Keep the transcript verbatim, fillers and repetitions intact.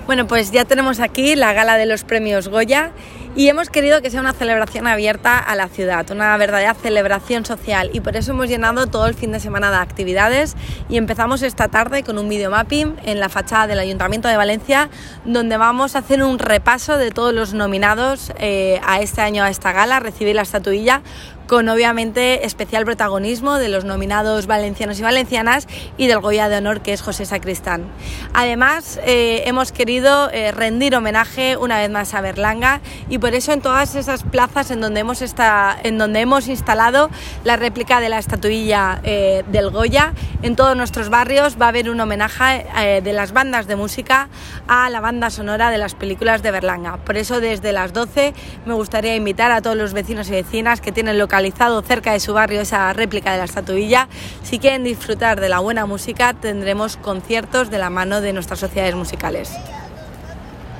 Bueno, pues ya tenemos aquí la gala de los premios Goya y hemos querido que sea una celebración abierta a la ciudad, una verdadera celebración social, y por eso hemos llenado todo el fin de semana de actividades y empezamos esta tarde con un videomapping en la fachada del Ayuntamiento de Valencia, donde vamos a hacer un repaso de todos los nominados eh, a este año a esta gala, recibir la estatuilla, con obviamente especial protagonismo de los nominados valencianos y valencianas y del Goya de Honor, que es José Sacristán. Además, eh, hemos querido eh, rendir homenaje una vez más a Berlanga, y por eso en todas esas plazas en donde hemos, esta, en donde hemos instalado la réplica de la estatuilla eh, del Goya, en todos nuestros barrios va a haber un homenaje eh, de las bandas de música a la banda sonora de las películas de Berlanga. Por eso desde las doce me gustaría invitar a todos los vecinos y vecinas que tienen localidad cerca de su barrio esa réplica de la estatuilla. Si quieren disfrutar de la buena música, tendremos conciertos de la mano de nuestras sociedades musicales.